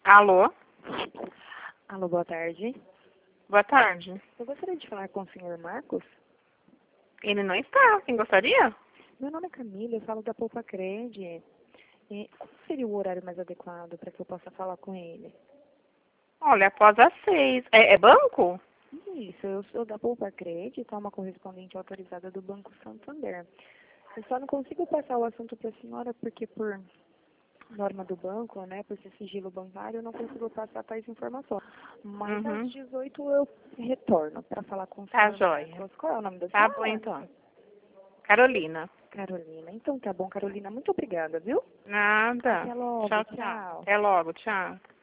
Alô? Alô, boa tarde. Boa tarde. Eu gostaria de falar com o senhor Marcos. Ele não está. Quem gostaria? Meu nome é Camila, eu falo da Poupa Cred. Qual seria o horário mais adequado para que eu possa falar com ele? Olha, após as 6. É banco? Isso, eu sou da Poupa Cred, tá uma correspondente autorizada do Banco Santander. Eu só não consigo passar o assunto para a senhora porque por norma do banco, né, por ser sigilo bancário, eu não consigo passar tais informações. Mas às 18 eu retorno para falar com o Tá senhor jóia. Marcos. Qual é o nome da Tá senhora? bom, então. Carolina. Carolina. Então tá bom, Carolina. Muito obrigada, viu? Nada. Até logo. Tchau, tchau. Tchau. Até logo, tchau.